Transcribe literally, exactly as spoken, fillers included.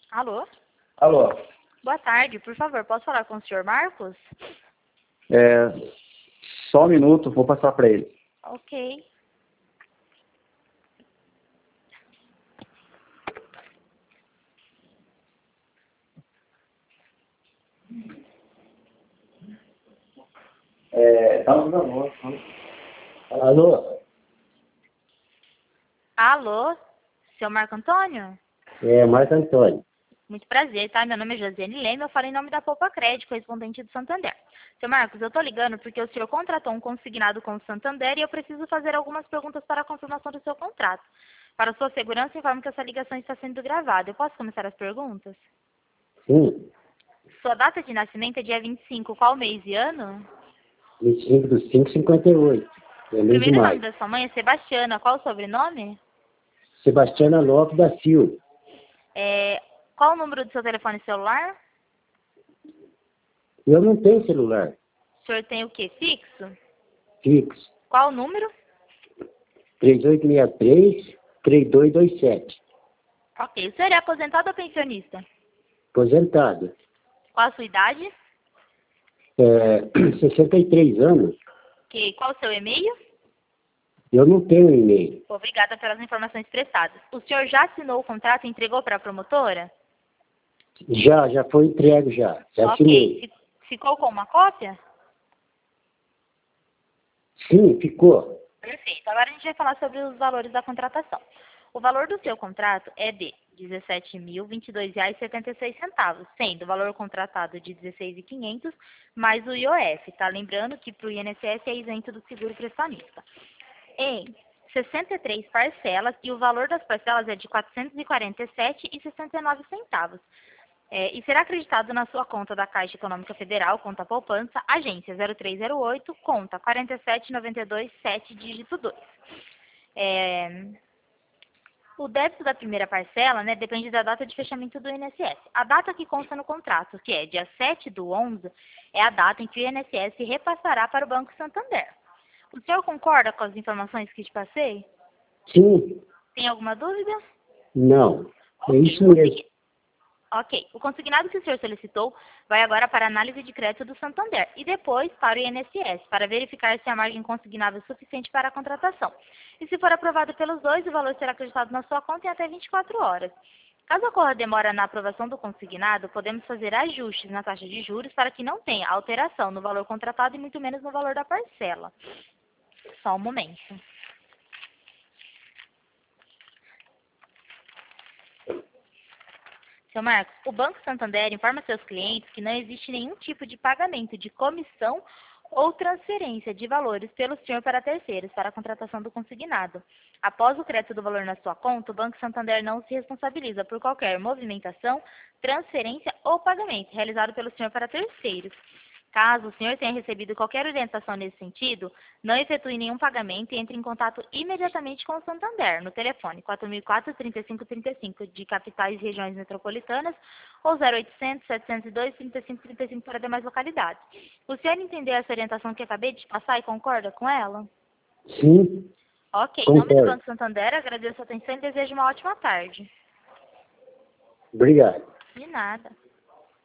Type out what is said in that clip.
Alô? Alô? Boa tarde, por favor, posso falar com o senhor Marcos? É, só um minuto, vou passar para ele. Ok. É, tá no alô. Alô? Alô? Seu Marco Antônio? É, Marco Antônio. Muito prazer, tá? Meu nome é Josiane Leme, eu falo em nome da Poupa Crédito, correspondente do Santander. Seu Marcos, eu tô ligando porque o senhor contratou um consignado com o Santander e eu preciso fazer algumas perguntas para a confirmação do seu contrato. Para sua segurança, informo que essa ligação está sendo gravada. Eu posso começar as perguntas? Sim, Sua data de nascimento é dia vinte e cinco, qual mês e ano? vinte e cinco do cinco, cinquenta e oito. É O mês de primeiro nome maio. da sua mãe é Sebastiana, qual o sobrenome? Sebastiana Lopes da Silva. É, qual o número do seu telefone celular? Eu não tenho celular O senhor tem o quê? Fixo? fixo. Qual o número? três oito seis três, três dois dois sete. Ok. O senhor é aposentado ou pensionista? Aposentado. Qual a sua idade? É, sessenta e três anos. Ok. Qual o seu e-mail? Eu não tenho e-mail. Obrigada pelas informações prestadas. O senhor já assinou o contrato e entregou para a promotora? Já, já foi entregue já. Já Ok. assinei. Fi- Ficou com uma cópia? Sim, ficou. Perfeito. Agora a gente vai falar sobre os valores da contratação. O valor do seu contrato é de dezessete mil e vinte e dois reais e setenta e seis centavos, sendo o valor contratado de dezesseis mil e quinhentos mais o I O F, tá? Lembrando que para o I N S S é isento do seguro prestamista. Em sessenta e três parcelas e o valor das parcelas é de quatrocentos e quarenta e sete reais e sessenta e nove centavos. É, e será acreditado na sua conta da Caixa Econômica Federal, conta poupança, agência zero três zero oito, conta quatro sete nove dois sete, dígito dois. É, o débito da primeira parcela, né, depende da data de fechamento do I N S S. A data que consta no contrato, que é dia sete do onze, é a data em que o I N S S repassará para o Banco Santander. O senhor concorda com as informações que te passei? Sim, Tem alguma dúvida? não. É Ok. isso O mesmo. consegui- Ok. O consignado que o senhor solicitou vai agora para a análise de crédito do Santander e depois para o I N S S, para verificar se a margem consignável é suficiente para a contratação. E se for aprovado pelos dois, o valor será acreditado na sua conta em até vinte e quatro horas. Caso ocorra demora na aprovação do consignado, podemos fazer ajustes na taxa de juros para que não tenha alteração no valor contratado e muito menos no valor da parcela. Só um momento. Seu Marcos, o Banco Santander informa seus clientes que não existe nenhum tipo de pagamento de comissão ou transferência de valores pelo senhor para terceiros para a contratação do consignado. Após o crédito do valor na sua conta, o Banco Santander não se responsabiliza por qualquer movimentação, transferência ou pagamento realizado pelo senhor para terceiros. Caso o senhor tenha recebido qualquer orientação nesse sentido, não efetue nenhum pagamento e entre em contato imediatamente com o Santander, no telefone quatro mil e quatro, trinta e cinco trinta e cinco de capitais e regiões metropolitanas ou zero oitocentos, setecentos e dois, trinta e cinco trinta e cinco para demais localidades. O senhor entendeu essa orientação que acabei de passar e concorda com ela? Sim, Ok, em nome do concordo. Banco Santander, agradeço a atenção e desejo uma ótima tarde. Obrigado. De nada.